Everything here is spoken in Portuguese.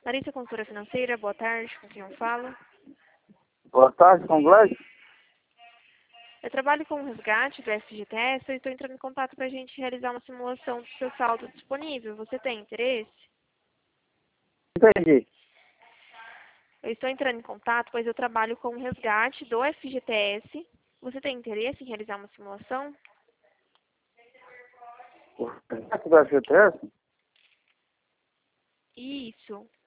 Larissa, consultora financeira, boa tarde, com quem eu falo? Boa tarde, com Gladys. Eu trabalho com o resgate do FGTS e estou entrando em contato para a gente realizar uma simulação do seu saldo disponível. Você tem interesse? Entendi. Eu estou entrando em contato, pois eu trabalho com o resgate do FGTS. Você tem interesse em realizar uma simulação? O resgate do FGTS? Isso.